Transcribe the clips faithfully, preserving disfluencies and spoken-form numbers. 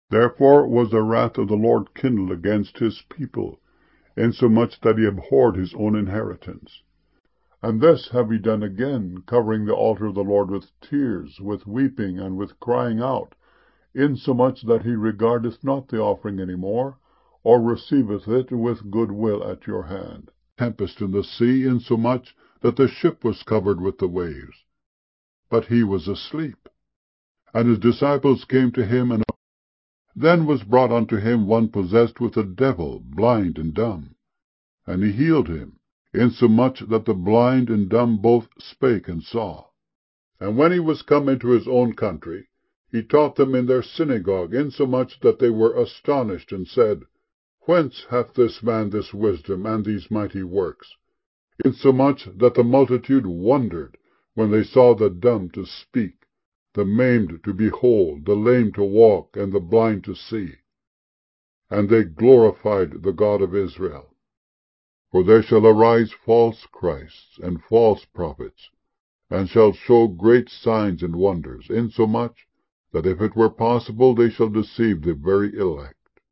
Therefore was the wrath of the Lord kindled against his people, insomuch that he abhorred his own inheritance. And this have ye done again, covering the altar of the Lord with tears, with weeping, and with crying out, insomuch that he regardeth not the offering any more, or receiveth it with good will at your hand. Tempest in the sea, insomuch that the ship was covered with the waves. But he was asleep. And his disciples came to him, and then was brought unto him one possessed with a devil, blind and dumb. And he healed him, insomuch that the blind and dumb both spake and saw. And when he was come into his own country, he taught them in their synagogue, insomuch that they were astonished, and said, Whence hath this man this wisdom, and these mighty works? Insomuch that the multitude wondered, when they saw the dumb to speak, the maimed to behold, the lame to walk, and the blind to see. And they glorified the God of Israel. For there shall arise false Christs and false prophets, and shall show great signs and wonders, insomuch that if it were possible they shall deceive the very elect.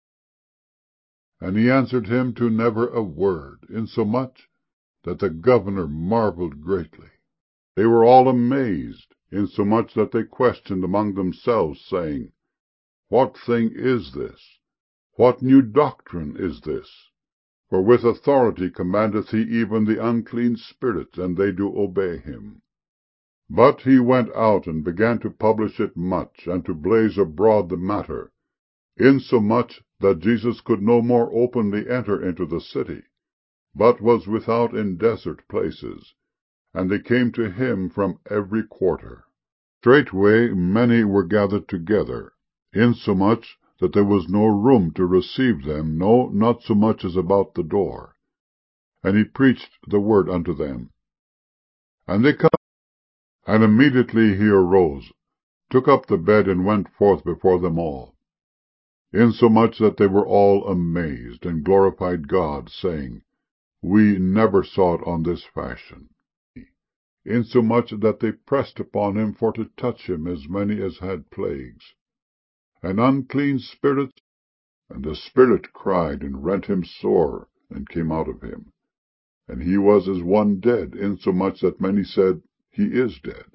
And he answered him to never a word, insomuch that the governor marveled greatly. They were all amazed, insomuch that they questioned among themselves, saying, What thing is this? What new doctrine is this? For with authority commandeth he even the unclean spirits, and they do obey him. But he went out, and began to publish it much, and to blaze abroad the matter, insomuch that Jesus could no more openly enter into the city, but was without in desert places, and they came to him from every quarter. Straightway many were gathered together, insomuch that there was no room to receive them, no, not so much as about the door. And he preached the word unto them. And they come, and immediately he arose, took up the bed, and went forth before them all, insomuch that they were all amazed, and glorified God, saying, We never saw it on this fashion. Insomuch that they pressed upon him for to touch him, as many as had plagues, and unclean spirits. And the spirit cried, and rent him sore, and came out of him. And he was as one dead, insomuch that many said, He is dead.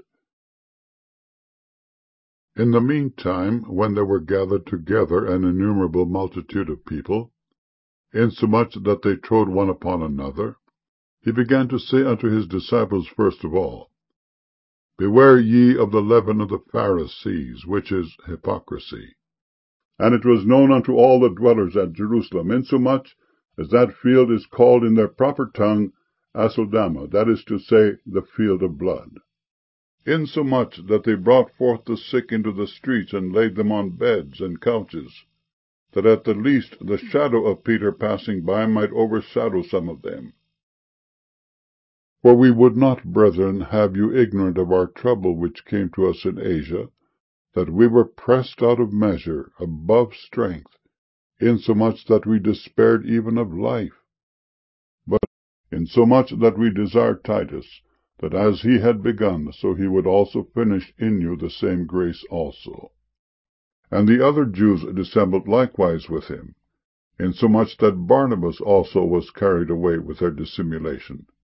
In the meantime, when there were gathered together an innumerable multitude of people, insomuch that they trode one upon another, he began to say unto his disciples first of all, Beware ye of the leaven of the Pharisees, which is hypocrisy. And it was known unto all the dwellers at Jerusalem, insomuch as that field is called in their proper tongue Aceldama, that is to say, the field of blood. Insomuch that they brought forth the sick into the streets, and laid them on beds and couches, that at the least the shadow of Peter passing by might overshadow some of them. For we would not, brethren, have you ignorant of our trouble which came to us in Asia, that we were pressed out of measure, above strength, insomuch that we despaired even of life. But insomuch that we desired Titus, that as he had begun, so he would also finish in you the same grace also. And the other Jews dissembled likewise with him, insomuch that Barnabas also was carried away with their dissimulation.